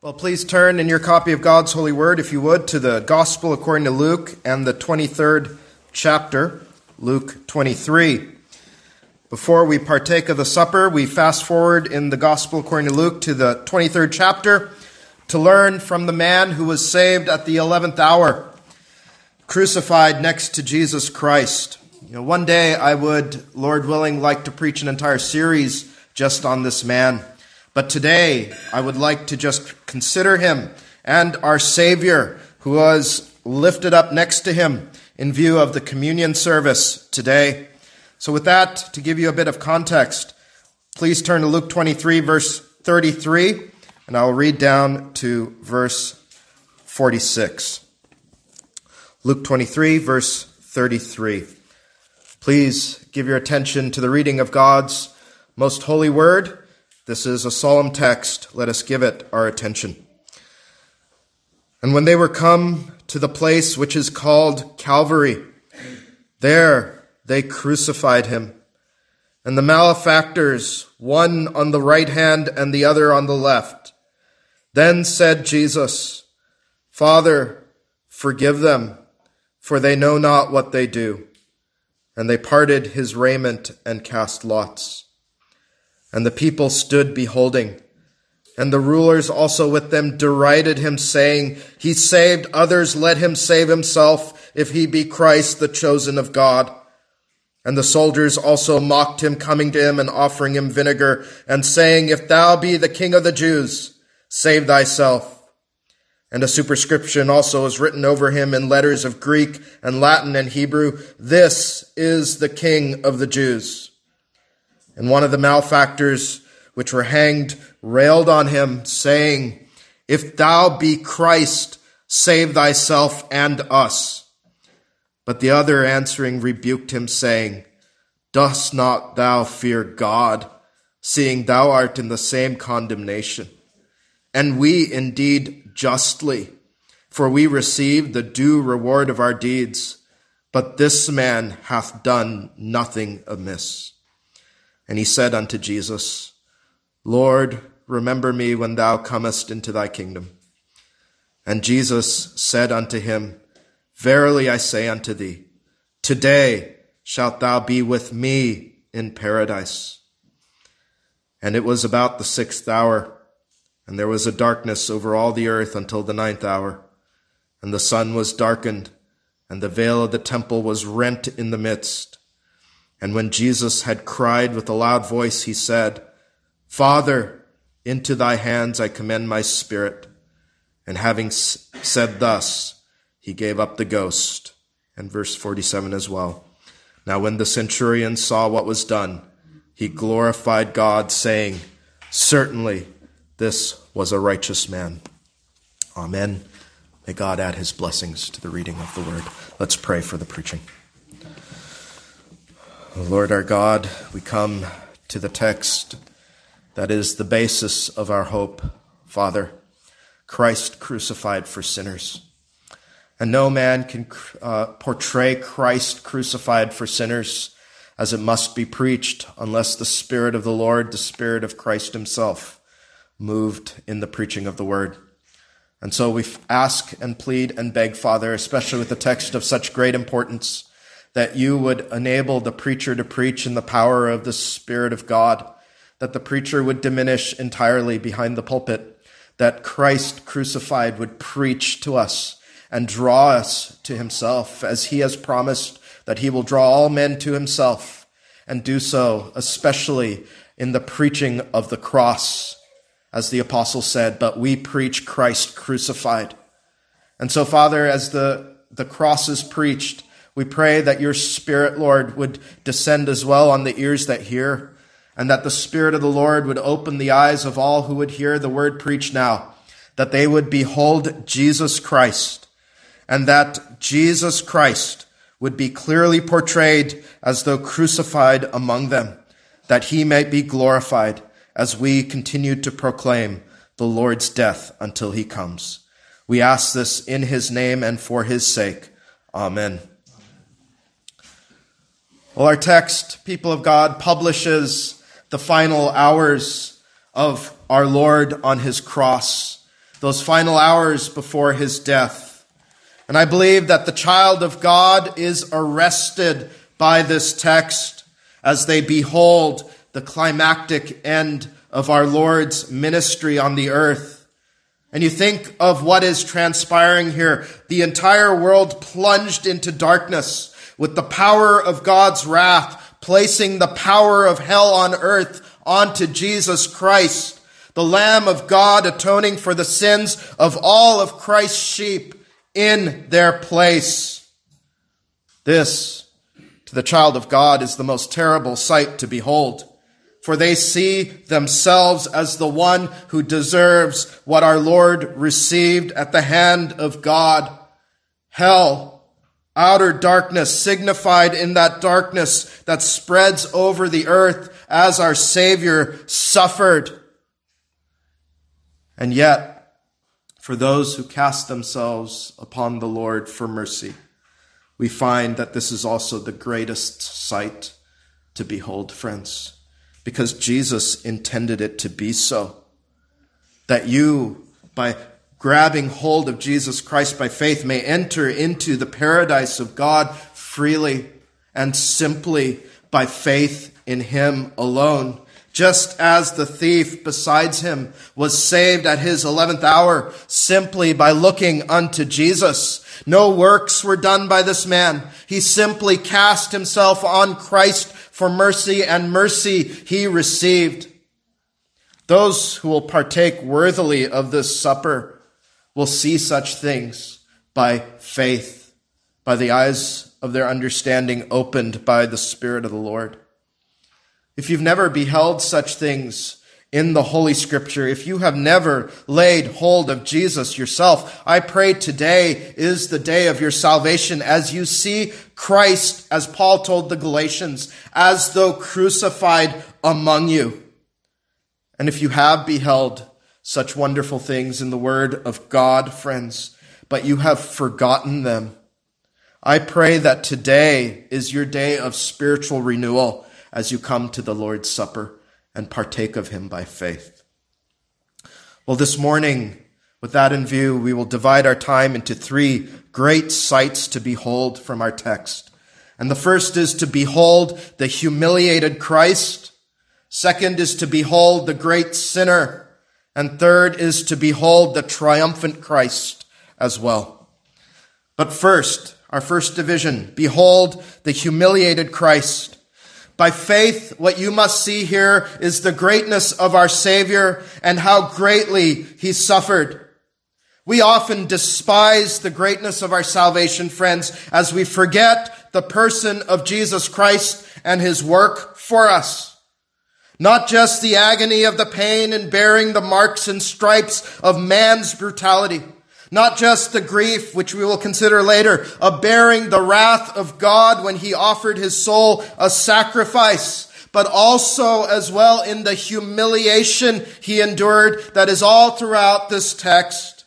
Well, please turn in your copy of God's holy word, if you would, to the Gospel according to Luke and the 23rd chapter, Luke 23. Before we partake of the supper, we fast forward in the Gospel according to Luke to the 23rd chapter to learn from the man who was saved at the 11th hour, crucified next to Jesus Christ. One day I would, Lord willing, like to preach an entire series just on this man. But today, I would like to just consider him and our Savior, who was lifted up next to him in view of the communion service today. So with that, to give you a bit of context, please turn to Luke 23, verse 33, and I'll read down to verse 46. Luke 23, verse 33. Please give your attention to the reading of God's most holy word. This is a solemn text. Let us give it our attention. And when they were come to the place which is called Calvary, there they crucified him, and the malefactors, one on the right hand and the other on the left. Then said Jesus, Father, forgive them, for they know not what they do. And they parted his raiment and cast lots. And the people stood beholding. And the rulers also with them derided him, saying, He saved others, let him save himself, if he be Christ, the chosen of God. And the soldiers also mocked him, coming to him and offering him vinegar, and saying, If thou be the King of the Jews, save thyself. And a superscription also is written over him in letters of Greek and Latin and Hebrew, This is the King of the Jews. And one of the malefactors which were hanged railed on him, saying, If thou be Christ, save thyself and us. But the other answering rebuked him, saying, Dost not thou fear God, seeing thou art in the same condemnation? And we indeed justly, for we receive the due reward of our deeds. But this man hath done nothing amiss. And he said unto Jesus, Lord, remember me when thou comest into thy kingdom. And Jesus said unto him, Verily I say unto thee, today shalt thou be with me in paradise. And it was about the 6th hour, and there was a darkness over all the earth until the 9th hour. And the sun was darkened, and the veil of the temple was rent in the midst. And when Jesus had cried with a loud voice, he said, Father, into thy hands I commend my spirit. And having said thus, he gave up the ghost. And verse 47 as well. Now when the centurion saw what was done, he glorified God, saying, Certainly this was a righteous man. Amen. May God add his blessings to the reading of the word. Let's pray for the preaching. Lord our God, we come to the text that is the basis of our hope, Father, Christ crucified for sinners. And no man can portray Christ crucified for sinners as it must be preached unless the Spirit of the Lord, the Spirit of Christ himself, moved in the preaching of the word. And so we ask and plead and beg, Father, especially with the text of such great importance, that you would enable the preacher to preach in the power of the Spirit of God, that the preacher would diminish entirely behind the pulpit, that Christ crucified would preach to us and draw us to himself, as he has promised that he will draw all men to himself, and do so especially in the preaching of the cross, as the apostle said, but we preach Christ crucified. And so, Father, as the cross is preached, we pray that your Spirit, Lord, would descend as well on the ears that hear, and that the Spirit of the Lord would open the eyes of all who would hear the word preached now, that they would behold Jesus Christ, and that Jesus Christ would be clearly portrayed as though crucified among them, that he might be glorified as we continue to proclaim the Lord's death until he comes. We ask this in his name and for his sake. Amen. Well, our text, people of God, publishes the final hours of our Lord on his cross. those final hours before his death. And I believe that the child of God is arrested by this text as they behold the climactic end of our Lord's ministry on the earth. And you think of what is transpiring here. The entire world plunged into darkness with the power of God's wrath, placing the power of hell on earth onto Jesus Christ, the Lamb of God atoning for the sins of all of Christ's sheep in their place. This, to the child of God, is the most terrible sight to behold, for they see themselves as the one who deserves what our Lord received at the hand of God. Hell, outer darkness, signified in that darkness that spreads over the earth as our Savior suffered. And yet, for those who cast themselves upon the Lord for mercy, we find that this is also the greatest sight to behold, friends, because Jesus intended it to be so. That you, by grabbing hold of Jesus Christ by faith, may enter into the paradise of God freely and simply by faith in him alone. Just as the thief besides him was saved at his 11th hour simply by looking unto Jesus. No works were done by this man. He simply cast himself on Christ for mercy, and mercy he received. Those who will partake worthily of this supper will see such things by faith, by the eyes of their understanding opened by the Spirit of the Lord. If you've never beheld such things in the Holy Scripture, if you have never laid hold of Jesus yourself, I pray today is the day of your salvation as you see Christ, as Paul told the Galatians, as though crucified among you. And if you have beheld such wonderful things in the Word of God, friends, but you have forgotten them, I pray that today is your day of spiritual renewal as you come to the Lord's Supper and partake of him by faith. Well, this morning, with that in view, we will divide our time into three great sights to behold from our text. And the first is to behold the humiliated Christ. Second is to behold the great sinner. And third is to behold the triumphant Christ as well. But first, our first division, behold the humiliated Christ. By faith, what you must see here is the greatness of our Savior and how greatly he suffered. We often despise the greatness of our salvation, friends, as we forget the person of Jesus Christ and his work for us. Not just the agony of the pain in bearing the marks and stripes of man's brutality. Not just the grief, which we will consider later, of bearing the wrath of God when he offered his soul a sacrifice, but also as well in the humiliation he endured that is all throughout this text.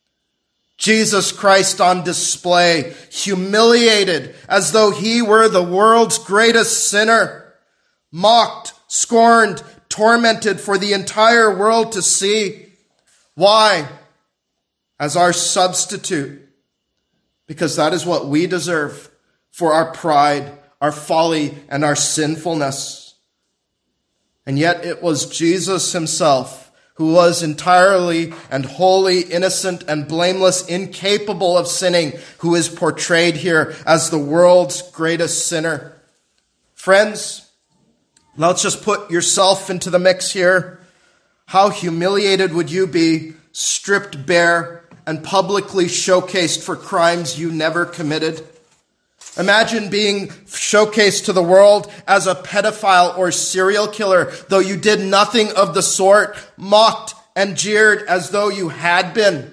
Jesus Christ on display, humiliated as though he were the world's greatest sinner, mocked, scorned, tormented for the entire world to see. Why? As our substitute, because that is what we deserve for our pride, our folly, and our sinfulness. And yet it was Jesus himself who was entirely and wholly innocent and blameless, incapable of sinning, who is portrayed here as the world's greatest sinner. Friends, let's just put yourself into the mix here. How humiliated would you be, stripped bare, and publicly showcased for crimes you never committed? Imagine being showcased to the world as a pedophile or serial killer, though you did nothing of the sort, mocked and jeered as though you had been.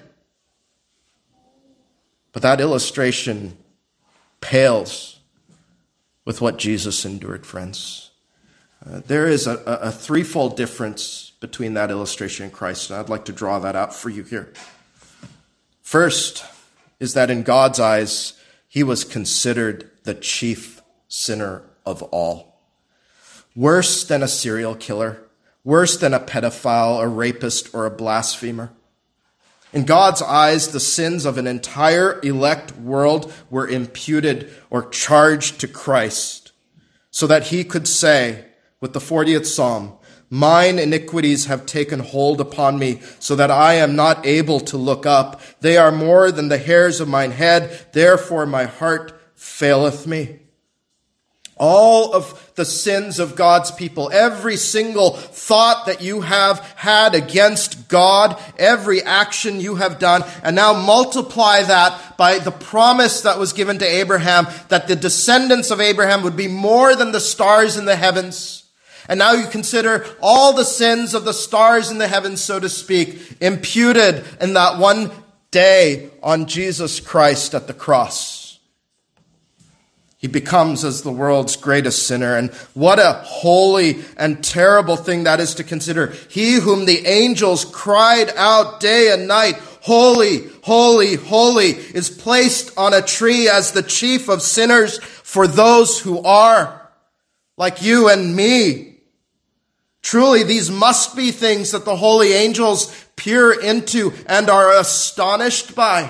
But that illustration pales with what Jesus endured, friends. There is a threefold difference between that illustration and Christ, and I'd like to draw that out for you here. First is that in God's eyes, he was considered the chief sinner of all. Worse than a serial killer, worse than a pedophile, a rapist, or a blasphemer. In God's eyes, the sins of an entire elect world were imputed or charged to Christ, so that he could say with the 40th Psalm, "Mine iniquities have taken hold upon me, so that I am not able to look up. They are more than the hairs of mine head, therefore my heart faileth me." All of the sins of God's people, every single thought that you have had against God, every action you have done, and now multiply that by the promise that was given to Abraham that the descendants of Abraham would be more than the stars in the heavens. And now you consider all the sins of the stars in the heavens, so to speak, imputed in that one day on Jesus Christ at the cross. He becomes as the world's greatest sinner. And what a holy and terrible thing that is to consider. He whom the angels cried out day and night, "Holy, holy, holy," is placed on a tree as the chief of sinners for those who are like you and me. Truly, these must be things that the holy angels peer into and are astonished by.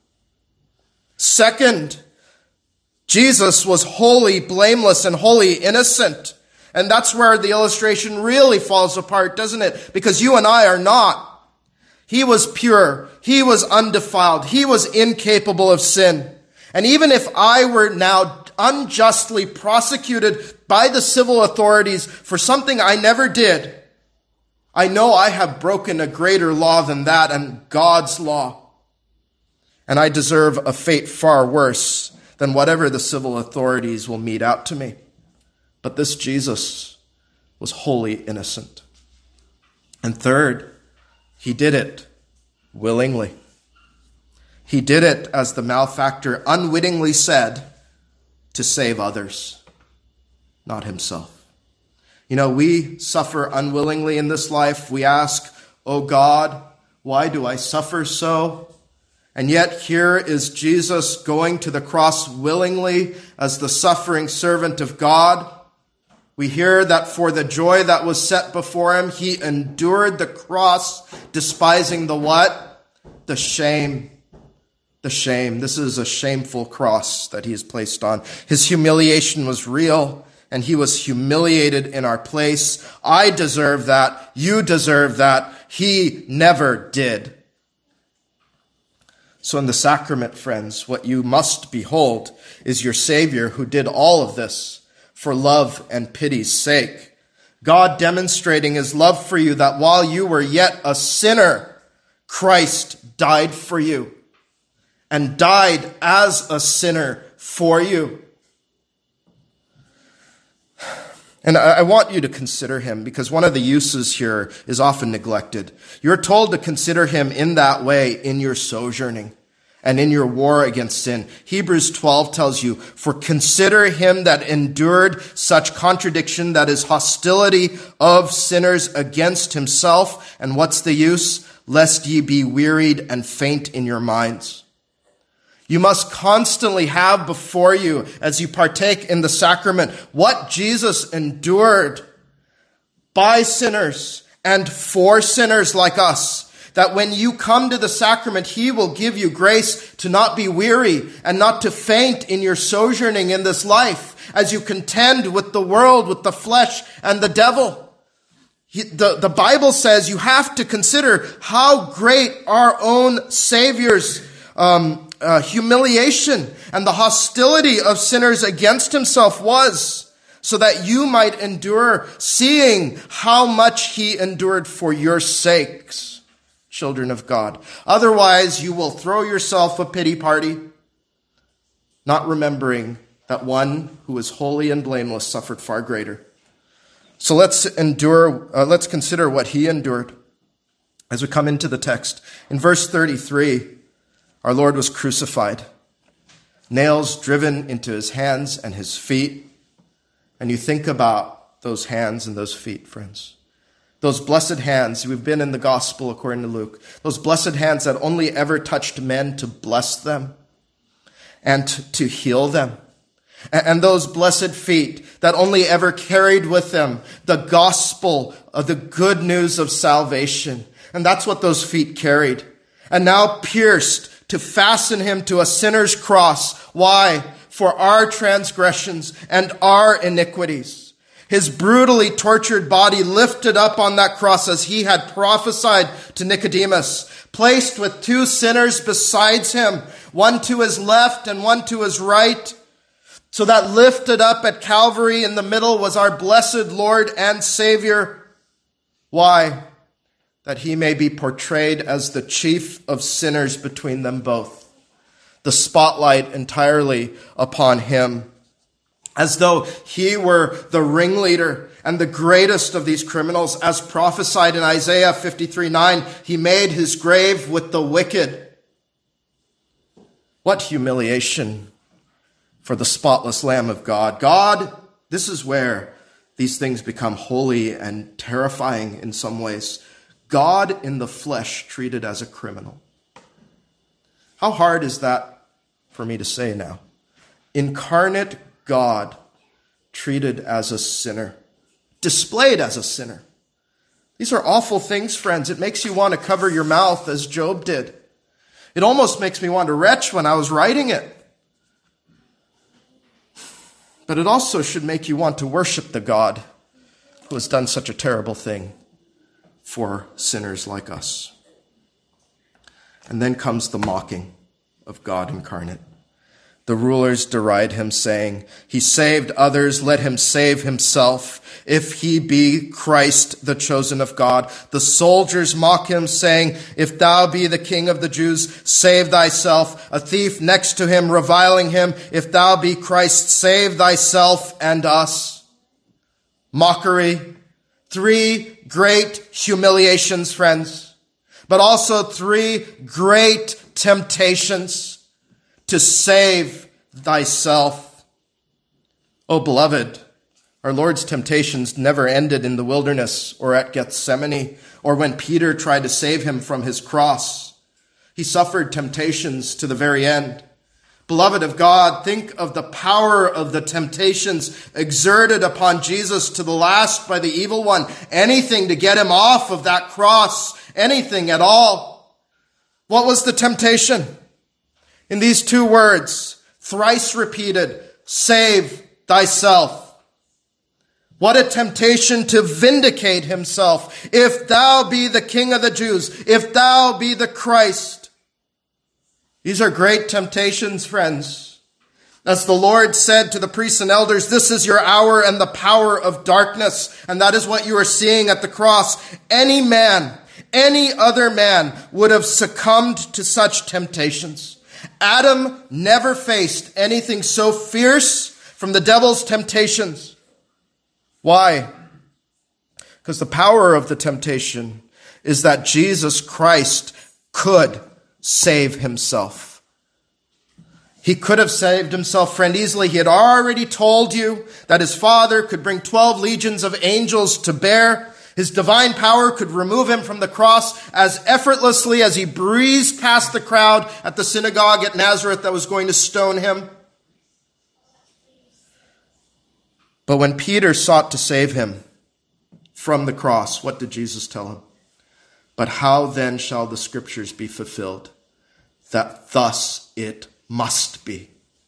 Second, Jesus was wholly blameless and wholly innocent. And that's where the illustration really falls apart, doesn't it? Because you and I are not. He was pure. He was undefiled. He was incapable of sin. And even if I were now unjustly prosecuted by the civil authorities for something I never did, I know I have broken a greater law than that, and God's law. And I deserve a fate far worse than whatever the civil authorities will mete out to me. But this Jesus was wholly innocent. And third, he did it willingly. He did it, as the malefactor unwittingly said, to save others, not himself. You know, we suffer unwillingly in this life. We ask, "Oh God, why do I suffer so?" And yet here is Jesus going to the cross willingly as the suffering servant of God. We hear that for the joy that was set before him, he endured the cross, despising the what? The shame. The shame. This is a shameful cross that he is placed on. His humiliation was real, and he was humiliated in our place. I deserve that. You deserve that. He never did. So in the sacrament, friends, what you must behold is your Savior who did all of this for love and pity's sake. God demonstrating his love for you, that while you were yet a sinner, Christ died for you and died as a sinner for you. And I want you to consider him, because one of the uses here is often neglected. You're told to consider him in that way in your sojourning and in your war against sin. Hebrews 12 tells you, "For consider him that endured such contradiction, that is hostility of sinners against himself." And what's the use? "Lest ye be wearied and faint in your minds." You must constantly have before you, as you partake in the sacrament, what Jesus endured by sinners and for sinners like us. That when you come to the sacrament, he will give you grace to not be weary and not to faint in your sojourning in this life as you contend with the world, with the flesh and the devil. The Bible says you have to consider how great our own Savior's humiliation and the hostility of sinners against himself was, so that you might endure, seeing how much he endured for your sakes, children of God. Otherwise, you will throw yourself a pity party, not remembering that one who is holy and blameless suffered far greater. So let's consider what he endured as we come into the text. In verse 33, our Lord was crucified, nails driven into his hands and his feet. And you think about those hands and those feet, friends. Those blessed hands, we've been in the gospel according to Luke, those blessed hands that only ever touched men to bless them and to heal them. And those blessed feet that only ever carried with them the gospel of the good news of salvation. And that's what those feet carried. and now pierced to fasten him to a sinner's cross. Why? For our transgressions and our iniquities. His brutally tortured body lifted up on that cross as he had prophesied to Nicodemus, placed with two sinners besides him, one to his left and one to his right. So that lifted up at Calvary in the middle was our blessed Lord and Savior. Why? That he may be portrayed as the chief of sinners between them both. The spotlight entirely upon him. As though he were the ringleader and the greatest of these criminals. As prophesied in Isaiah 53:9, he made his grave with the wicked. What humiliation for the spotless Lamb of God. God, this is where these things become holy and terrifying in some ways. God in the flesh treated as a criminal. How hard is that for me to say now? Incarnate God treated as a sinner, displayed as a sinner. These are awful things, friends. It makes you want to cover your mouth as Job did. It almost makes me want to retch when I was writing it. But it also should make you want to worship the God who has done such a terrible thing for sinners like us. And then comes the mocking of God incarnate. The rulers deride him, saying, "He saved others, let him save himself, if he be Christ, the chosen of God." The soldiers mock him, saying, "If thou be the King of the Jews, save thyself." A thief next to him reviling him, "If thou be Christ, save thyself and us." Mockery. 3 great humiliations, friends, but also 3 great temptations. To save thyself. Oh, beloved, our Lord's temptations never ended in the wilderness or at Gethsemane or when Peter tried to save him from his cross. He suffered temptations to the very end. Beloved of God, think of the power of the temptations exerted upon Jesus to the last by the evil one. Anything to get him off of that cross, anything at all. What was the temptation? In these 2 words, thrice repeated, save thyself. What a temptation to vindicate himself. If thou be the King of the Jews, if thou be the Christ. These are great temptations, friends. As the Lord said to the priests and elders, this is your hour and the power of darkness. And that is what you are seeing at the cross. Any man, any other man would have succumbed to such temptations. Adam never faced anything so fierce from the devil's temptations. Why? Because the power of the temptation is that Jesus Christ could save himself. He could have saved himself, friend, easily. He had already told you that his Father could bring 12 legions of angels to bear. His divine power could remove him from the cross as effortlessly as he breezed past the crowd at the synagogue at Nazareth that was going to stone him. But when Peter sought to save him from the cross, what did Jesus tell him? But how then shall the scriptures be fulfilled, that thus it must be?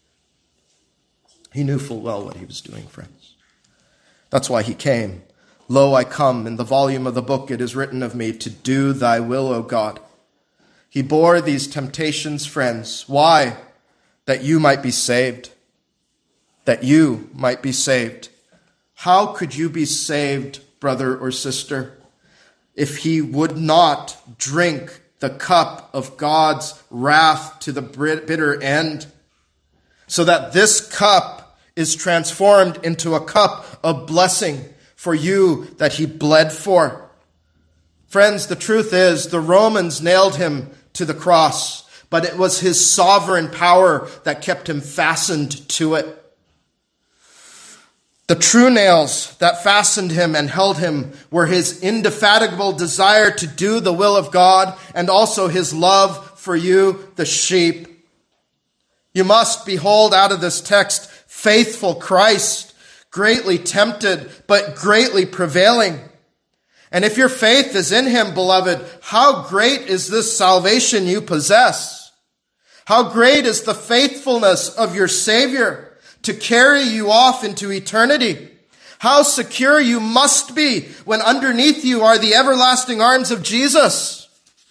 He knew full well what he was doing, friends. That's why he came. Lo, I come. In the volume of the book it is written of me, to do thy will, O God. He bore these temptations, friends. Why? That you might be saved. That you might be saved. How could you be saved, brother or sister, if he would not drink the cup of God's wrath to the bitter end, so that this cup is transformed into a cup of blessing for you that he bled for? Friends, the truth is, the Romans nailed him to the cross, but it was his sovereign power that kept him fastened to it. The true nails that fastened him and held him were his indefatigable desire to do the will of God and also his love for you, the sheep. You must behold out of this text faithful Christ, greatly tempted, but greatly prevailing. And if your faith is in him, beloved, how great is this salvation you possess? How great is the faithfulness of your Savior to carry you off into eternity? How secure you must be when underneath you are the everlasting arms of Jesus.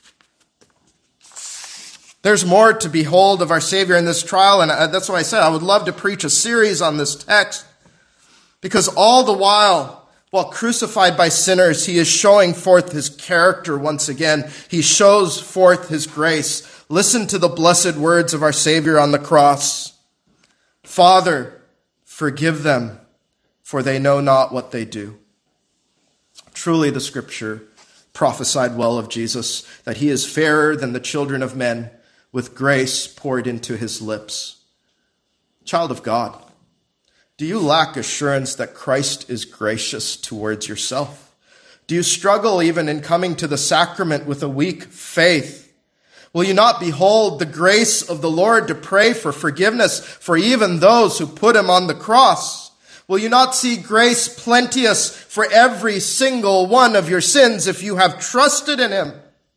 There's more to behold of our Savior in this trial, and that's why I said I would love to preach a series on this text, because all the while crucified by sinners, he is showing forth his character once again. He shows forth his grace. Listen to the blessed words of our Savior on the cross. Father, forgive them, for they know not what they do. Truly the scripture prophesied well of Jesus, that he is fairer than the children of men, with grace poured into his lips. Child of God, do you lack assurance that Christ is gracious towards yourself? Do you struggle even in coming to the sacrament with a weak faith? Will you not behold the grace of the Lord to pray for forgiveness for even those who put him on the cross? Will you not see grace plenteous for every single one of your sins if you have trusted in him?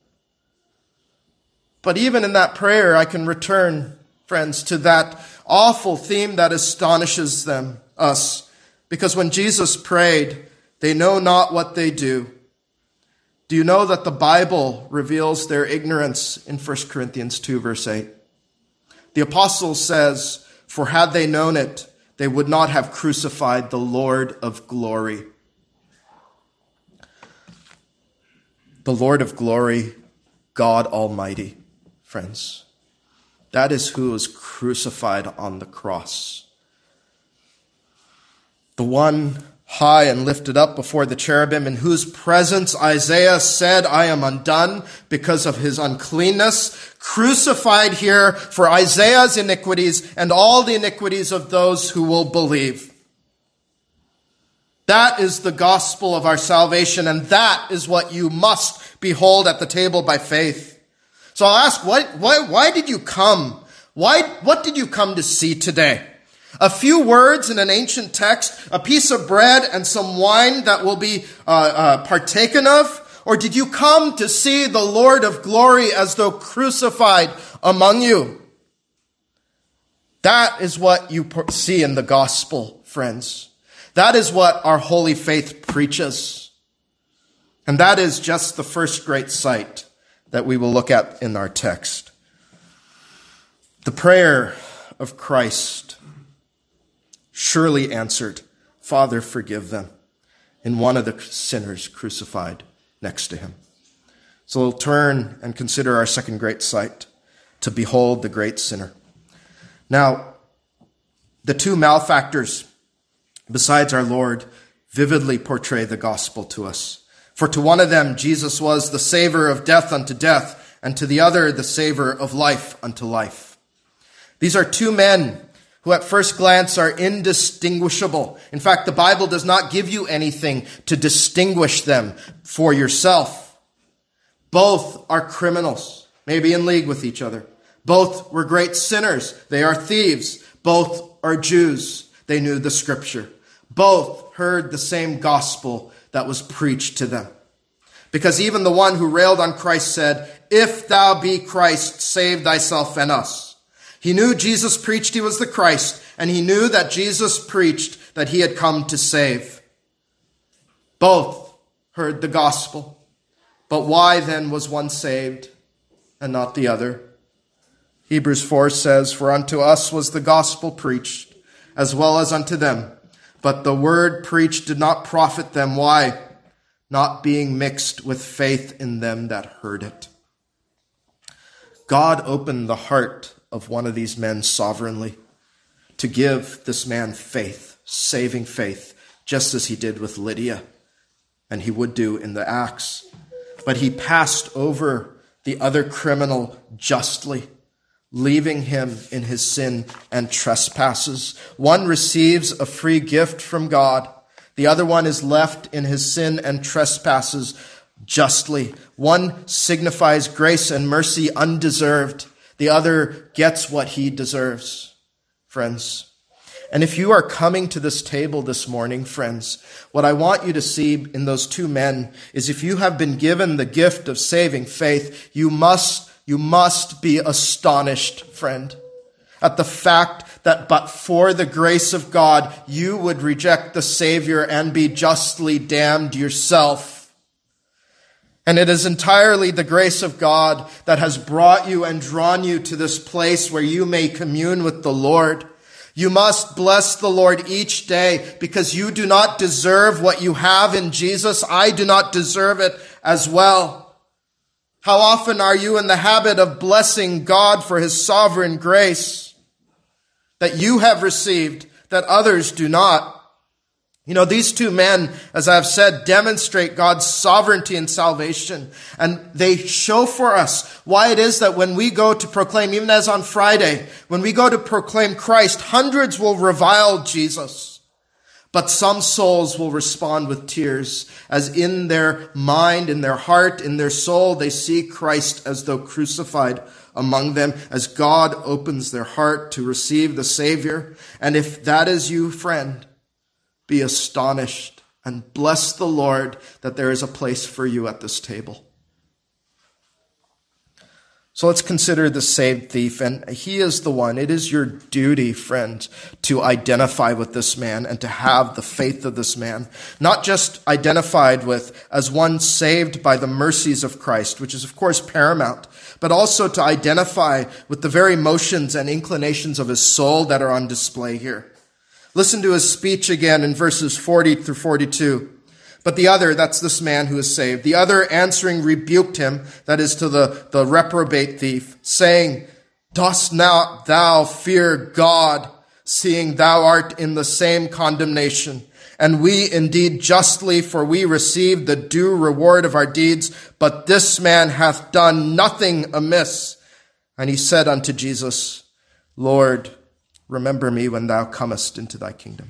But even in that prayer, I can return, friends, to that awful theme that astonishes us. Because when Jesus prayed, they know not what they do. Do you know that the Bible reveals their ignorance in 1 Corinthians 2, verse 8? The apostle says, for had they known it, they would not have crucified the Lord of glory. The Lord of glory, God Almighty, friends. That is who is crucified on the cross. The one high and lifted up before the cherubim, in whose presence Isaiah said, I am undone because of his uncleanness, crucified here for Isaiah's iniquities and all the iniquities of those who will believe. That is the gospel of our salvation, and that is what you must behold at the table by faith. So I'll ask, why did you come? What did you come to see today? A few words in an ancient text, a piece of bread and some wine that will be partaken of? Or did you come to see the Lord of glory as though crucified among you? That is what you see in the gospel, friends. That is what our holy faith preaches. And that is just the first great sight that we will look at in our text. The prayer of Christ surely answered, Father, forgive them, in one of the sinners crucified next to him. So we'll turn and consider our second great sight, to behold the great sinner. Now, the two malefactors, besides our Lord, vividly portray the gospel to us. For to one of them, Jesus was the savor of death unto death, and to the other, the savor of life unto life. These are two men who at first glance are indistinguishable. In fact, the Bible does not give you anything to distinguish them for yourself. Both are criminals, maybe in league with each other. Both were great sinners. They are thieves. Both are Jews. They knew the scripture. Both heard the same gospel that was preached to them. Because even the one who railed on Christ said, if thou be Christ, save thyself and us. He knew Jesus preached he was the Christ, and he knew that Jesus preached that he had come to save. Both heard the gospel. But why then was one saved and not the other? Hebrews 4 says, for unto us was the gospel preached, as well as unto them. But the word preached did not profit them. Why? Not being mixed with faith in them that heard it. God opened the heart of one of these men sovereignly to give this man faith, saving faith, just as he did with Lydia, and he would do in the Acts. But he passed over the other criminal justly, leaving him in his sin and trespasses. One receives a free gift from God. The other one is left in his sin and trespasses justly. One signifies grace and mercy undeserved. The other gets what he deserves, friends. And if you are coming to this table this morning, friends, what I want you to see in those two men is if you have been given the gift of saving faith, you must be astonished, friend, at the fact that but for the grace of God, you would reject the Savior and be justly damned yourself. And it is entirely the grace of God that has brought you and drawn you to this place where you may commune with the Lord. You must bless the Lord each day because you do not deserve what you have in Jesus. I do not deserve it as well. How often are you in the habit of blessing God for his sovereign grace that you have received that others do not? You know, these two men, as I've said, demonstrate God's sovereignty in salvation. And they show for us why it is that when we go to proclaim, even as on Friday, when we go to proclaim Christ, hundreds will revile Jesus. But some souls will respond with tears, as in their mind, in their heart, in their soul, they see Christ as though crucified among them, as God opens their heart to receive the Savior. And if that is you, friend, be astonished and bless the Lord that there is a place for you at this table. So let's consider the saved thief, and he is the one. It is your duty, friend, to identify with this man and to have the faith of this man. Not just identified with as one saved by the mercies of Christ, which is of course paramount, but also to identify with the very motions and inclinations of his soul that are on display here. Listen to his speech again in verses 40 through 42. But the other, that's this man who is saved, the other answering rebuked him, that is to the reprobate thief, saying, Dost not thou fear God, seeing thou art in the same condemnation? And we indeed justly, for we receive the due reward of our deeds, but this man hath done nothing amiss. And he said unto Jesus, Lord, remember me when thou comest into thy kingdom.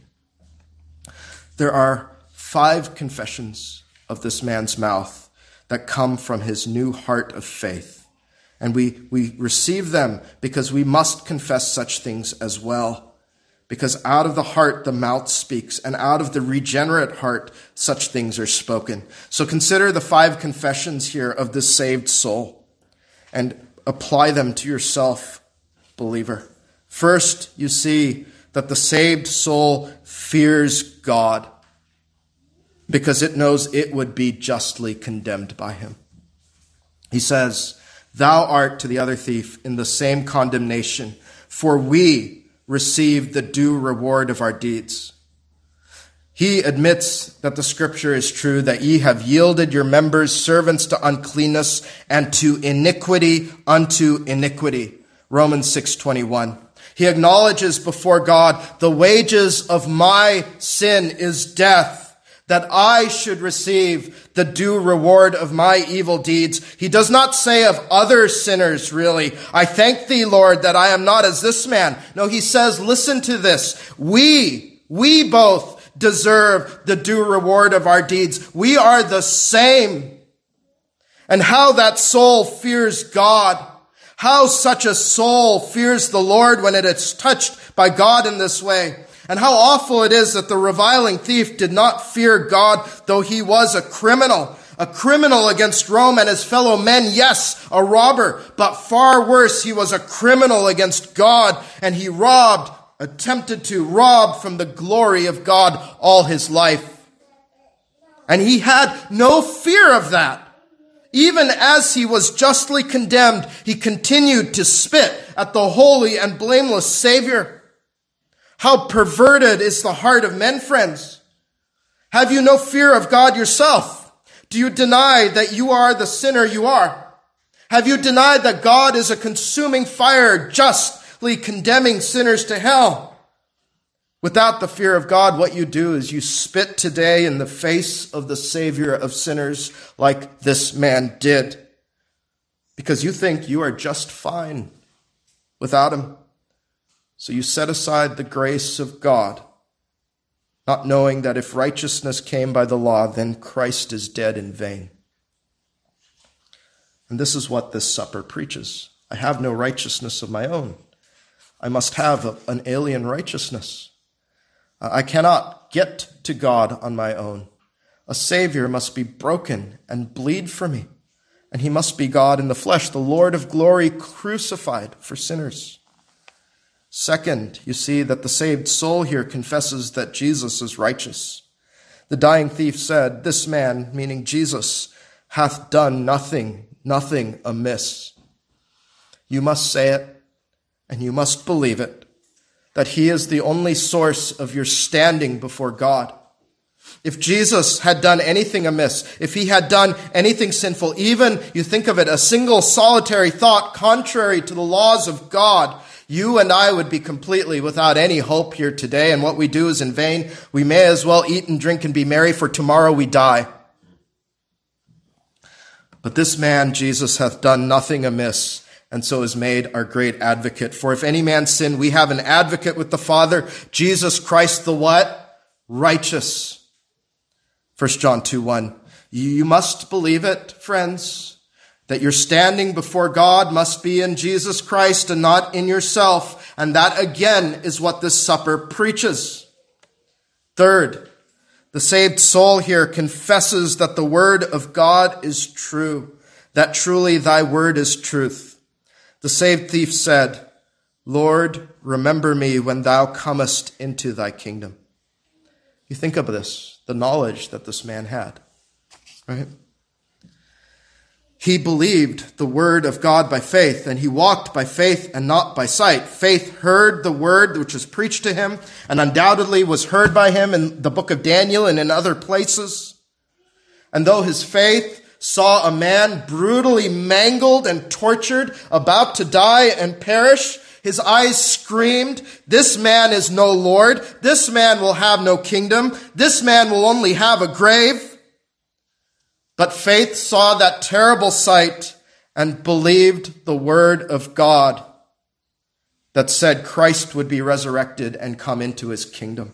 There are 5 confessions of this man's mouth that come from his new heart of faith. And we receive them because we must confess such things as well. Because out of the heart the mouth speaks, and out of the regenerate heart such things are spoken. So consider the 5 confessions here of this saved soul and apply them to yourself, believer. First, you see that the saved soul fears God because it knows it would be justly condemned by him. He says, Thou art, to the other thief, in the same condemnation, for we receive the due reward of our deeds. He admits that the scripture is true, that ye have yielded your members servants to uncleanness and to iniquity unto iniquity. Romans 6:21. He acknowledges before God, the wages of my sin is death, that I should receive the due reward of my evil deeds. He does not say of other sinners, really, I thank thee, Lord, that I am not as this man. No, he says, listen to this. We both deserve the due reward of our deeds. We are the same. And how that soul fears God. How such a soul fears the Lord when it is touched by God in this way. And how awful it is that the reviling thief did not fear God, though he was a criminal against Rome and his fellow men. Yes, a robber, but far worse, he was a criminal against God, and he attempted to rob from the glory of God all his life. And he had no fear of that. Even as he was justly condemned, he continued to spit at the holy and blameless Savior. How perverted is the heart of men, friends? Have you no fear of God yourself? Do you deny that you are the sinner you are? Have you denied that God is a consuming fire, justly condemning sinners to hell? Without the fear of God, what you do is you spit today in the face of the Savior of sinners like this man did, because you think you are just fine without him. So you set aside the grace of God, not knowing that if righteousness came by the law, then Christ is dead in vain. And this is what this supper preaches. I have no righteousness of my own. I must have an alien righteousness. I cannot get to God on my own. A Savior must be broken and bleed for me, and he must be God in the flesh, the Lord of glory crucified for sinners. Second, you see that the saved soul here confesses that Jesus is righteous. The dying thief said, "This man," meaning Jesus, "hath done nothing amiss." You must say it, and you must believe it, that he is the only source of your standing before God. If Jesus had done anything amiss, if he had done anything sinful, even, you think of it, a single solitary thought contrary to the laws of God, you and I would be completely without any hope here today, and what we do is in vain. We may as well eat and drink and be merry, for tomorrow we die. But this man, Jesus, hath done nothing amiss, and so is made our great advocate. For if any man sin, we have an advocate with the Father, Jesus Christ the what? Righteous. 1 John 2:1. You must believe it, friends, that your standing before God must be in Jesus Christ and not in yourself. And that, again, is what this supper preaches. Third, the saved soul here confesses that the word of God is true, that truly thy word is truth. The saved thief said, "Lord, remember me when thou comest into thy kingdom." You think of this, the knowledge that this man had, right? He believed the word of God by faith, and he walked by faith and not by sight. Faith heard the word which was preached to him, and undoubtedly was heard by him in the book of Daniel and in other places. And though his faith saw a man brutally mangled and tortured, about to die and perish, his eyes screamed, "This man is no Lord. This man will have no kingdom. This man will only have a grave." But faith saw that terrible sight and believed the word of God that said Christ would be resurrected and come into his kingdom.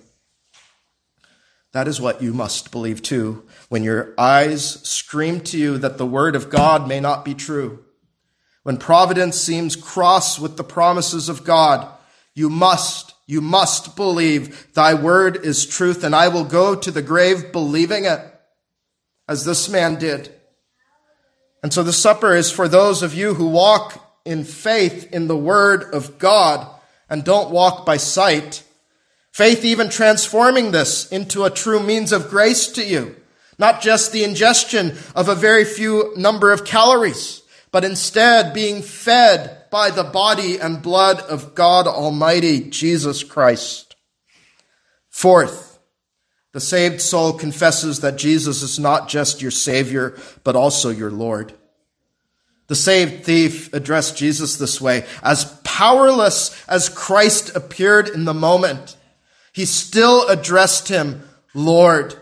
That is what you must believe too, when your eyes scream to you that the word of God may not be true. When providence seems cross with the promises of God, you must believe thy word is truth, and I will go to the grave believing it, as this man did. And so the supper is for those of you who walk in faith in the word of God and don't walk by sight. Faith even transforming this into a true means of grace to you, not just the ingestion of a very few number of calories, but instead being fed by the body and blood of God Almighty, Jesus Christ. Fourth, the saved soul confesses that Jesus is not just your Savior, but also your Lord. The saved thief addressed Jesus this way: as powerless as Christ appeared in the moment, he still addressed him, Lord.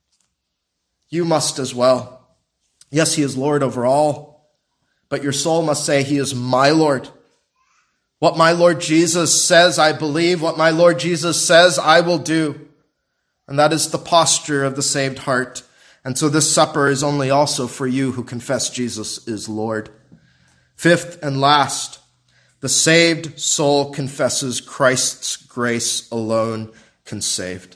You must as well. Yes, he is Lord over all, but your soul must say, he is my Lord. What my Lord Jesus says, I believe. What my Lord Jesus says, I will do. And that is the posture of the saved heart. And so this supper is only also for you who confess Jesus is Lord. Fifth and last, the saved soul confesses Christ's grace alone can save.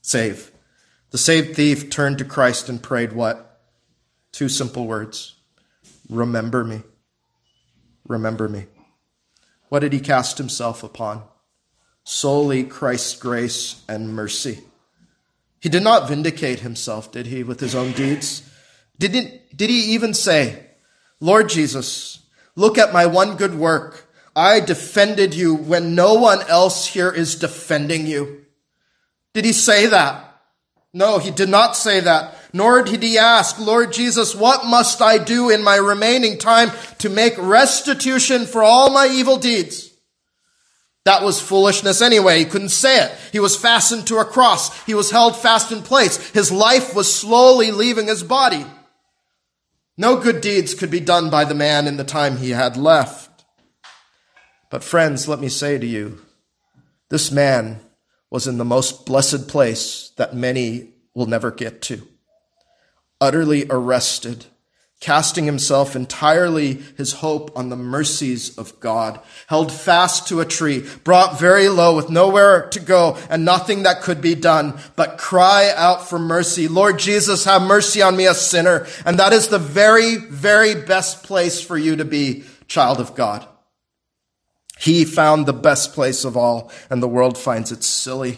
The saved thief turned to Christ and prayed what? Two simple words. Remember me. Remember me. What did he cast himself upon? Solely Christ's grace and mercy. He did not vindicate himself, did he, with his own deeds? Did he even say, Lord Jesus, look at my one good work. I defended you when no one else here is defending you. Did he say that? No, he did not say that. Nor did he ask, Lord Jesus, what must I do in my remaining time to make restitution for all my evil deeds? That was foolishness anyway. He couldn't say it. He was fastened to a cross. He was held fast in place. His life was slowly leaving his body. No good deeds could be done by the man in the time he had left. But friends, let me say to you, this man was in the most blessed place that many will never get to. Utterly arrested, casting himself entirely his hope on the mercies of God, held fast to a tree, brought very low with nowhere to go and nothing that could be done, but cry out for mercy. Lord Jesus, have mercy on me, a sinner. And that is the very, very best place for you to be, child of God. He found the best place of all, and the world finds it silly.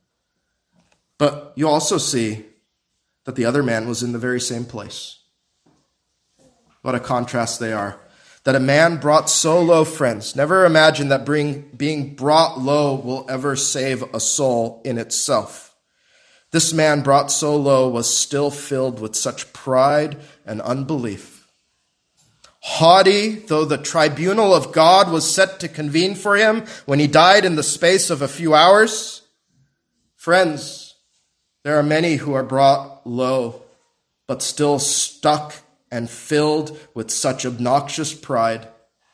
But you also see that the other man was in the very same place. What a contrast they are. That a man brought so low, friends. Never imagine that being brought low will ever save a soul in itself. This man brought so low was still filled with such pride and unbelief. Haughty, though the tribunal of God was set to convene for him when he died in the space of a few hours. Friends, there are many who are brought low, but still stuck and filled with such obnoxious pride.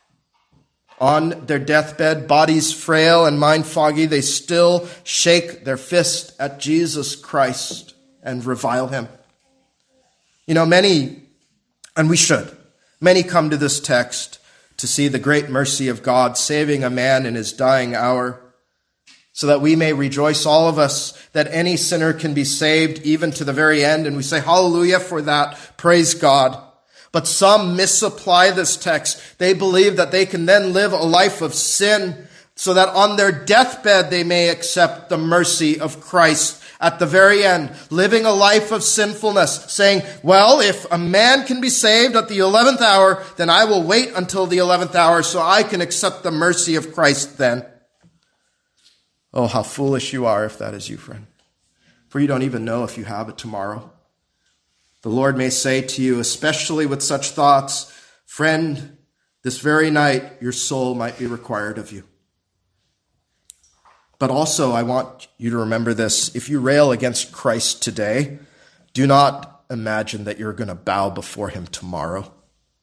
On their deathbed, bodies frail and mind foggy, they still shake their fist at Jesus Christ and revile him. You know, many, and we should, many come to this text to see the great mercy of God saving a man in his dying hour, so that we may rejoice, all of us, that any sinner can be saved even to the very end. And we say hallelujah for that. Praise God. But some misapply this text. They believe that they can then live a life of sin so that on their deathbed they may accept the mercy of Christ at the very end, living a life of sinfulness, saying, well, if a man can be saved at the 11th hour, then I will wait until the 11th hour so I can accept the mercy of Christ then. Oh, how foolish you are if that is you, friend. For you don't even know if you have it tomorrow. The Lord may say to you, especially with such thoughts, friend, this very night your soul might be required of you. But also I want you to remember this. If you rail against Christ today, do not imagine that you're going to bow before him tomorrow.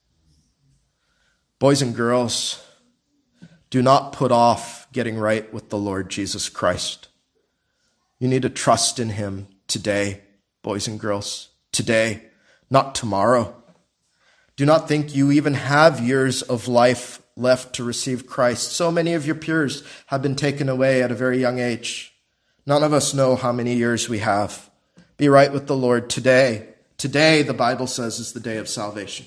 Boys and girls, do not put off getting right with the Lord Jesus Christ. You need to trust in him today, boys and girls. Today, not tomorrow. Do not think you even have years of life left to receive Christ. So many of your peers have been taken away at a very young age. None of us know how many years we have. Be right with the Lord today. Today, the Bible says, is the day of salvation.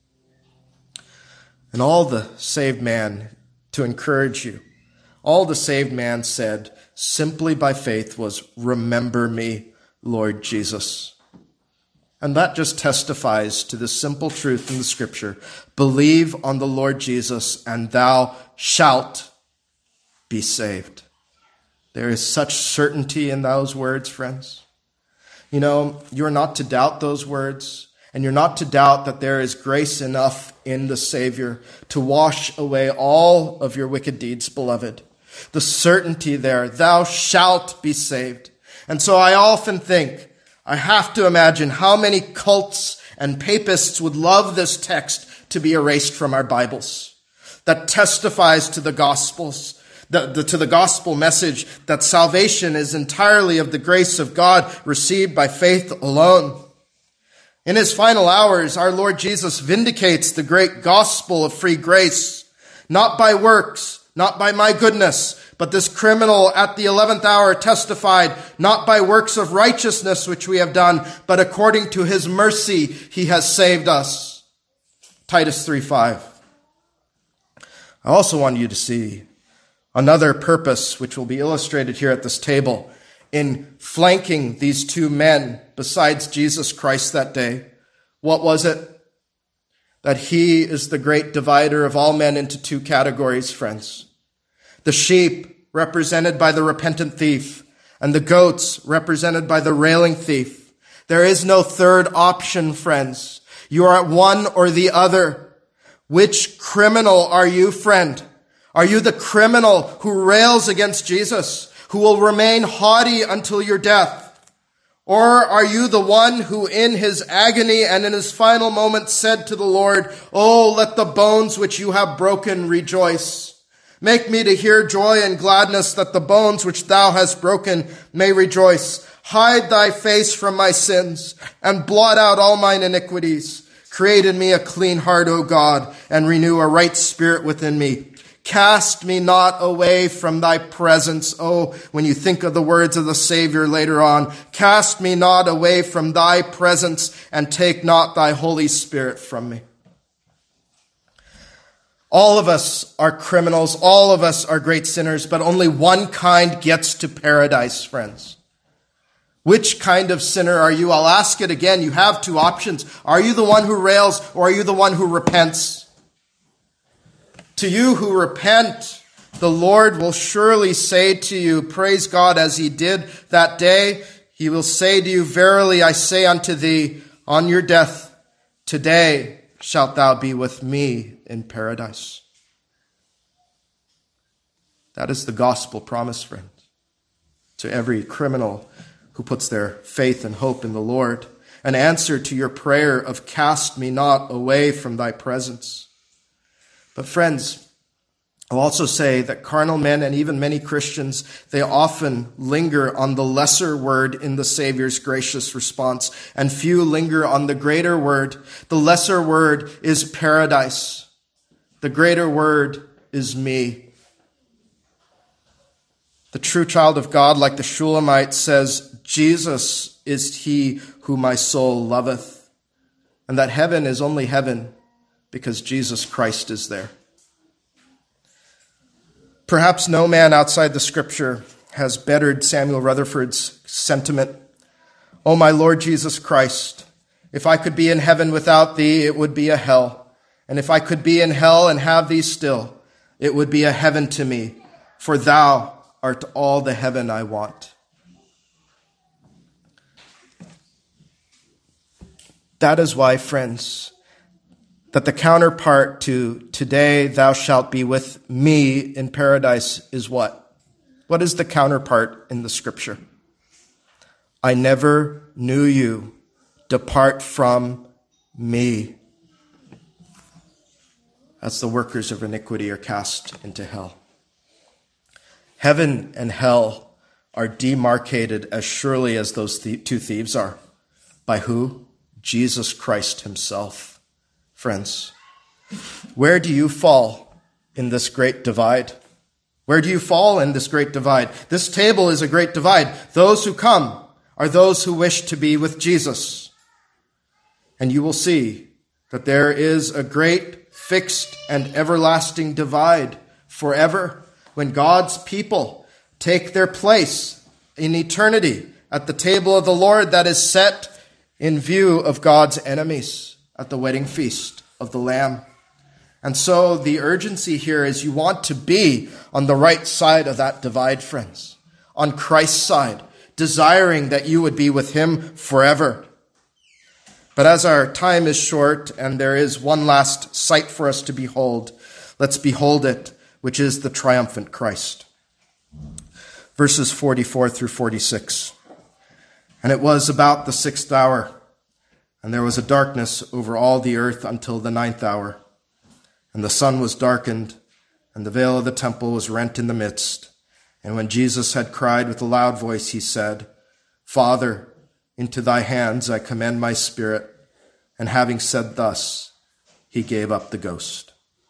And all the saved man, to encourage you, all the saved man said, simply by faith, was, remember me, Lord Jesus. And that just testifies to the simple truth in the scripture. Believe on the Lord Jesus and thou shalt be saved. There is such certainty in those words, friends. You know, you're not to doubt those words, and you're not to doubt that there is grace enough in the Savior to wash away all of your wicked deeds, beloved. The certainty there, thou shalt be saved. And so I often think, I have to imagine how many cults and papists would love this text to be erased from our Bibles. That testifies to the Gospels, to the gospel message that salvation is entirely of the grace of God received by faith alone. In his final hours, our Lord Jesus vindicates the great gospel of free grace, not by works, not by my goodness, but this criminal at the 11th hour testified, not by works of righteousness which we have done, but according to his mercy he has saved us. Titus 3:5. I also want you to see another purpose which will be illustrated here at this table in flanking these two men besides Jesus Christ that day. What was it? That he is the great divider of all men into two categories, friends. The sheep, represented by the repentant thief, and the goats, represented by the railing thief. There is no third option, friends. You are at one or the other. Which criminal are you, friend? Are you the criminal who rails against Jesus, who will remain haughty until your death? Or are you the one who in his agony and in his final moment said to the Lord, oh, let the bones which you have broken rejoice. Make me to hear joy and gladness that the bones which thou hast broken may rejoice. Hide thy face from my sins and blot out all mine iniquities. Create in me a clean heart, O God, and renew a right spirit within me. Cast me not away from thy presence. Oh, when you think of the words of the Savior later on, cast me not away from thy presence and take not thy Holy Spirit from me. All of us are criminals. All of us are great sinners, but only one kind gets to paradise, friends. Which kind of sinner are you? I'll ask it again. You have two options. Are you the one who rails, or are you the one who repents? To you who repent, the Lord will surely say to you, praise God, as he did that day. He will say to you, verily I say unto thee, on your death today shalt thou be with me in paradise. That is the gospel promise, friends, to every criminal who puts their faith and hope in the Lord. An answer to your prayer of cast me not away from thy presence. But friends, I'll also say that carnal men and even many Christians, they often linger on the lesser word in the Savior's gracious response, and few linger on the greater word. The lesser word is paradise. The greater word is me. The true child of God, like the Shulamite, says, Jesus is he who my soul loveth, and that heaven is only heaven because Jesus Christ is there. Perhaps no man outside the Scripture has bettered Samuel Rutherford's sentiment. O my Lord Jesus Christ, if I could be in heaven without thee, it would be a hell. And if I could be in hell and have thee still, it would be a heaven to me, for thou art all the heaven I want. That is why, friends, that the counterpart to today thou shalt be with me in paradise is what? What is the counterpart in the Scripture? I never knew you. Depart from me. As the workers of iniquity are cast into hell. Heaven and hell are demarcated as surely as those two thieves are. By who? Jesus Christ himself. Friends, where do you fall in this great divide? Where do you fall in this great divide? This table is a great divide. Those who come are those who wish to be with Jesus. And you will see that there is a great fixed and everlasting divide forever when God's people take their place in eternity at the table of the Lord that is set in view of God's enemies at the wedding feast of the Lamb. And so the urgency here is you want to be on the right side of that divide, friends, on Christ's side, desiring that you would be with him forever. But as our time is short and there is one last sight for us to behold, let's behold it, which is the triumphant Christ. Verses 44 through 46. And it was about the 6th hour, and there was a darkness over all the earth until the 9th hour. And the sun was darkened, and the veil of the temple was rent in the midst. And when Jesus had cried with a loud voice, he said, Father, into thy hands I commend my spirit. And having said thus, he gave up the ghost.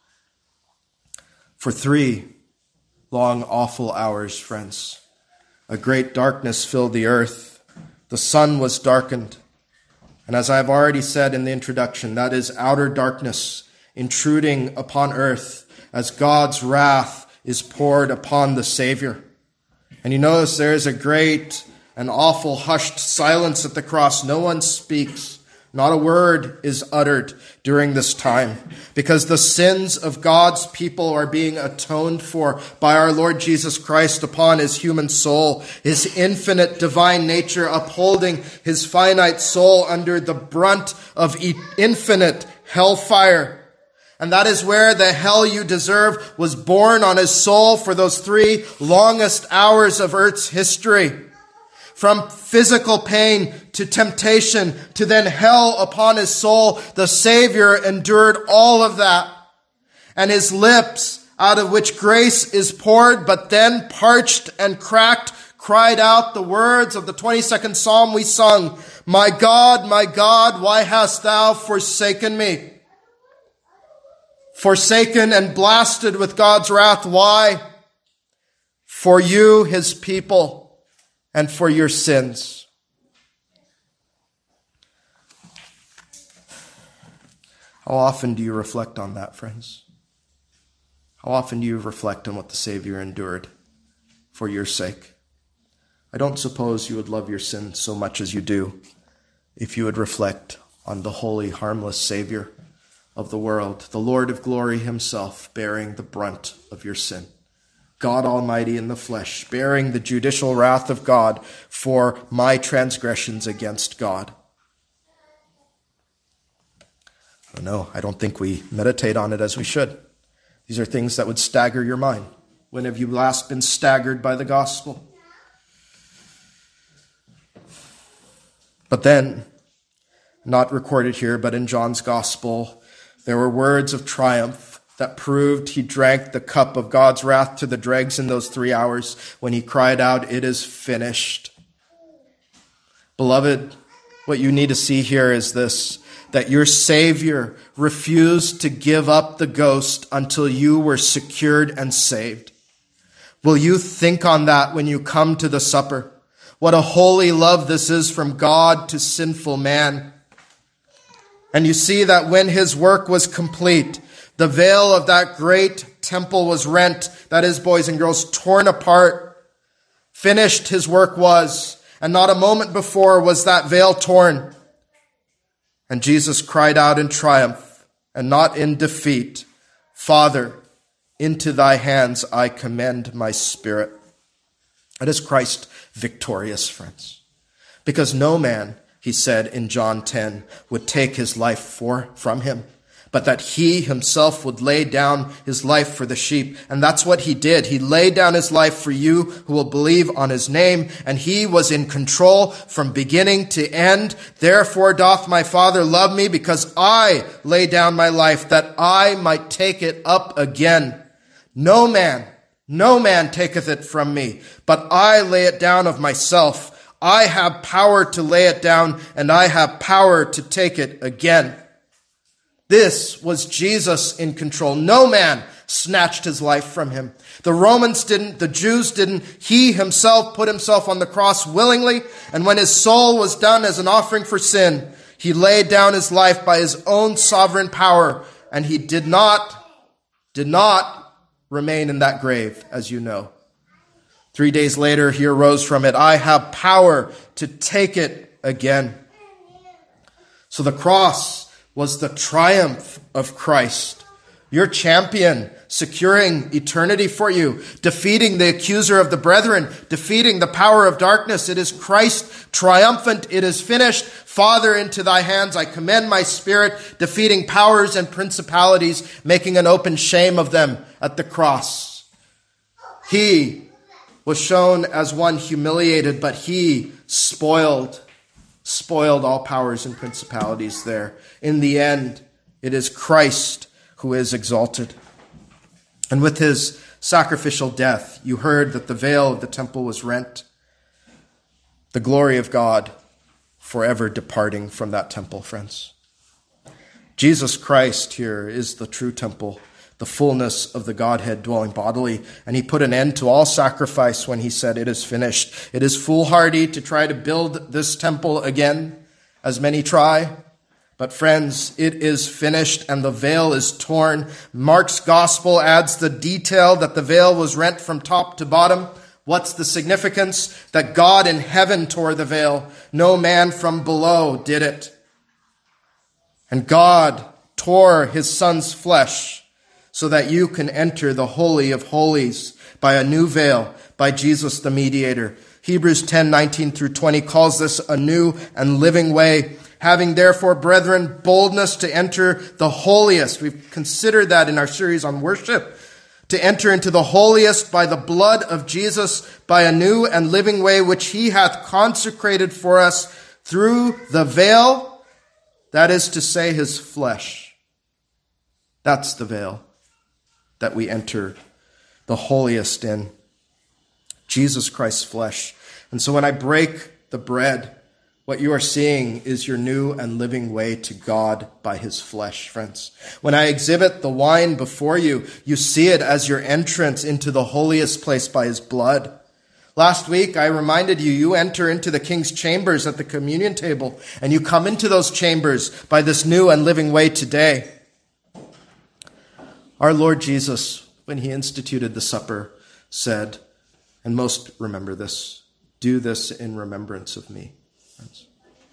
For 3 long, awful hours, friends, a great darkness filled the earth. The sun was darkened. And as I've already said in the introduction, that is outer darkness intruding upon earth as God's wrath is poured upon the Savior. And you notice there is a great and awful hushed silence at the cross. No one speaks. Not a word is uttered during this time because the sins of God's people are being atoned for by our Lord Jesus Christ upon his human soul, his infinite divine nature upholding his finite soul under the brunt of infinite hellfire. And that is where the hell you deserve was born on his soul for those 3 longest hours of earth's history. From physical pain to temptation to then hell upon his soul, the Savior endured all of that. And his lips, out of which grace is poured, but then parched and cracked, cried out the words of the 22nd Psalm we sung, my God, why hast thou forsaken me? Forsaken and blasted with God's wrath. Why? For you, his people, and for your sins. How often do you reflect on that, friends? How often do you reflect on what the Savior endured for your sake? I don't suppose you would love your sin so much as you do if you would reflect on the holy, harmless Savior of the world, the Lord of glory himself, bearing the brunt of your sin. God Almighty in the flesh, bearing the judicial wrath of God for my transgressions against God. I don't think we meditate on it as we should. These are things that would stagger your mind. When have you last been staggered by the gospel? But then, not recorded here, but in John's gospel, there were words of triumph that proved he drank the cup of God's wrath to the dregs in those 3 hours when he cried out, "It is finished." Beloved, what you need to see here is this, that your Savior refused to give up the ghost until you were secured and saved. Will you think on that when you come to the supper? What a holy love this is from God to sinful man. And you see that when his work was complete, the veil of that great temple was rent, that is, boys and girls, torn apart. Finished his work was, and not a moment before was that veil torn. And Jesus cried out in triumph and not in defeat, "Father, into thy hands I commend my spirit." It is Christ victorious, friends. Because no man, he said in John 10, would take his life from him, but that he himself would lay down his life for the sheep. And that's what he did. He laid down his life for you who will believe on his name, and he was in control from beginning to end. Therefore doth my Father love me, because I lay down my life that I might take it up again. No man taketh it from me, but I lay it down of myself. I have power to lay it down, and I have power to take it again. This was Jesus in control. No man snatched his life from him. The Romans didn't, the Jews didn't. He himself put himself on the cross willingly, and when his soul was done as an offering for sin, he laid down his life by his own sovereign power, and he did not remain in that grave, as you know. 3 days later, he arose from it. I have power to take it again. So the cross was the triumph of Christ, your champion, securing eternity for you, defeating the accuser of the brethren, defeating the power of darkness. It is Christ triumphant. It is finished. Father, into thy hands I commend my spirit, defeating powers and principalities, making an open shame of them at the cross. He was shown as one humiliated, but he spoiled all powers and principalities there. In the end, it is Christ who is exalted. And with his sacrificial death, you heard that the veil of the temple was rent. The glory of God forever departing from that temple, friends. Jesus Christ here is the true temple, the fullness of the Godhead dwelling bodily. And he put an end to all sacrifice when he said, "It is finished." It is foolhardy to try to build this temple again, as many try. But friends, it is finished and the veil is torn. Mark's gospel adds the detail that the veil was rent from top to bottom. What's the significance? That God in heaven tore the veil. No man from below did it. And God tore his son's flesh so that you can enter the Holy of Holies by a new veil, by Jesus the mediator. Hebrews 10:19-20 calls this a new and living way. Having therefore, brethren, boldness to enter the holiest. We've considered that in our series on worship. To enter into the holiest by the blood of Jesus, by a new and living way which he hath consecrated for us through the veil, that is to say, his flesh. That's the veil that we enter the holiest in. Jesus Christ's flesh. And so when I break the bread What you are seeing is your new and living way to God by his flesh, friends. When I exhibit the wine before you, you see it as your entrance into the holiest place by his blood. Last week, I reminded you, you enter into the king's chambers at the communion table, and you come into those chambers by this new and living way today. Our Lord Jesus, when he instituted the supper, said, and most remember this, do this in remembrance of me. Friends.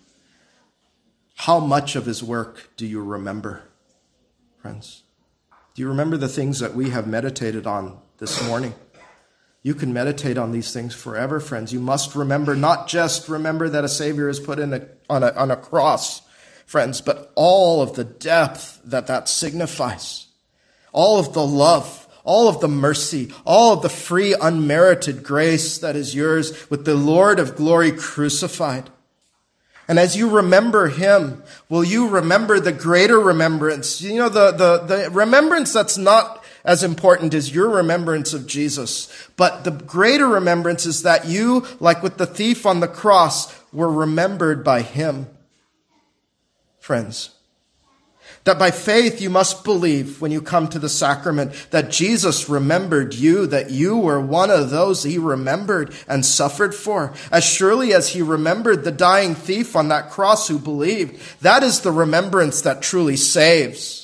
How much of his work do you remember, friends? Do you remember the things that we have meditated on this morning? You can meditate on these things forever, friends. You must remember, not just remember that a Savior is put on a cross, friends, but all of the depth that signifies, all of the love, all of the mercy, all of the free, unmerited grace that is yours with the Lord of glory crucified. And as you remember him, will you remember the greater remembrance? You know, the remembrance that's not as important as your remembrance of Jesus. But the greater remembrance is that you, like with the thief on the cross, were remembered by him. Friends, that by faith you must believe when you come to the sacrament that Jesus remembered you, that you were one of those he remembered and suffered for. As surely as he remembered the dying thief on that cross who believed, that is the remembrance that truly saves.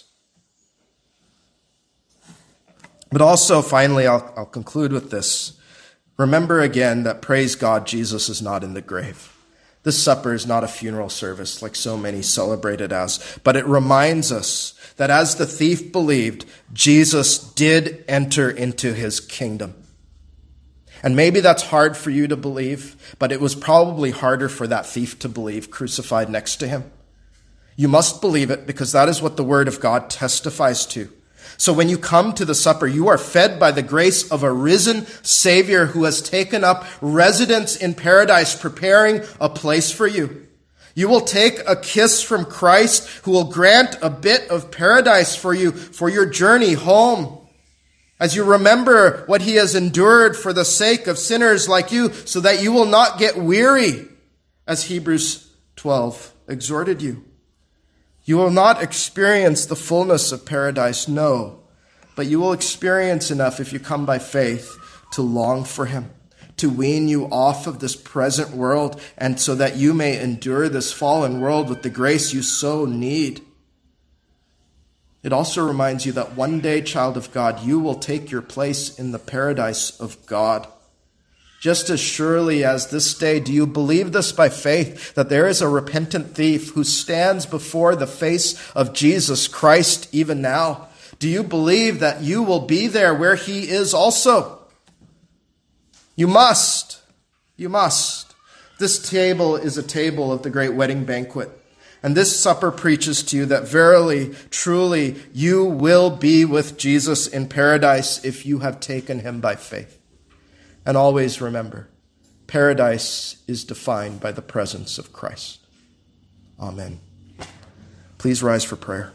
But also, finally, I'll conclude with this. Remember again that, praise God, Jesus is not in the grave. This supper is not a funeral service like so many celebrate it as, but it reminds us that as the thief believed, Jesus did enter into his kingdom. And maybe that's hard for you to believe, but it was probably harder for that thief to believe crucified next to him. You must believe it because that is what the word of God testifies to. So when you come to the supper, you are fed by the grace of a risen Savior who has taken up residence in paradise, preparing a place for you. You will take a kiss from Christ, who will grant a bit of paradise for you for your journey home. As you remember what he has endured for the sake of sinners like you, so that you will not get weary, as Hebrews 12 exhorted you. You will not experience the fullness of paradise, no, but you will experience enough if you come by faith to long for him, to wean you off of this present world, and so that you may endure this fallen world with the grace you so need. It also reminds you that one day, child of God, you will take your place in the paradise of God. Just as surely as this day, do you believe this by faith, that there is a repentant thief who stands before the face of Jesus Christ even now? Do you believe that you will be there where he is also? You must. You must. This table is a table of the great wedding banquet. And this supper preaches to you that verily, truly, you will be with Jesus in paradise if you have taken him by faith. And always remember, paradise is defined by the presence of Christ. Amen. Please rise for prayer.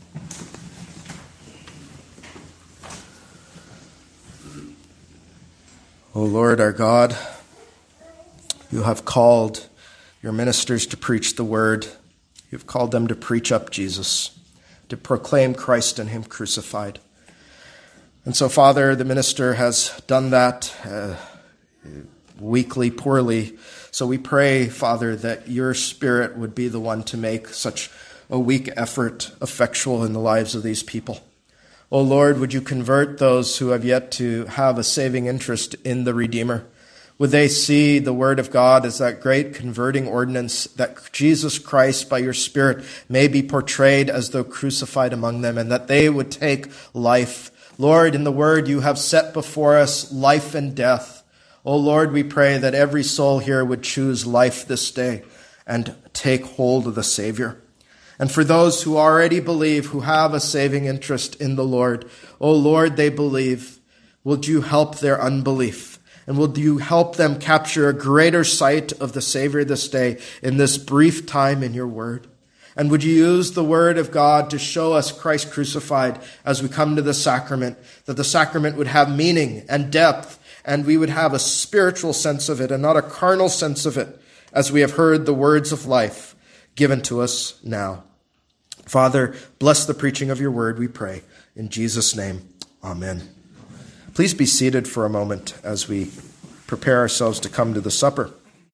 O Lord our God, you have called your ministers to preach the word. You've called them to preach up Jesus, to proclaim Christ and him crucified. And so, Father, the minister has done that weakly, poorly. So we pray, Father, that your Spirit would be the one to make such a weak effort effectual in the lives of these people. O Lord, would you convert those who have yet to have a saving interest in the Redeemer? Would they see the word of God as that great converting ordinance, that Jesus Christ, by your Spirit, may be portrayed as though crucified among them, and that they would take life. Lord, in the word you have set before us life and death. O Lord, we pray that every soul here would choose life this day and take hold of the Savior. And for those who already believe, who have a saving interest in the Lord, O Lord, they believe. Would you help their unbelief? And would you help them capture a greater sight of the Savior this day in this brief time in your word? And would you use the word of God to show us Christ crucified as we come to the sacrament, that the sacrament would have meaning and depth, and we would have a spiritual sense of it and not a carnal sense of it, as we have heard the words of life given to us now. Father, bless the preaching of your word, we pray. In Jesus' name, amen. Please be seated for a moment as we prepare ourselves to come to the supper.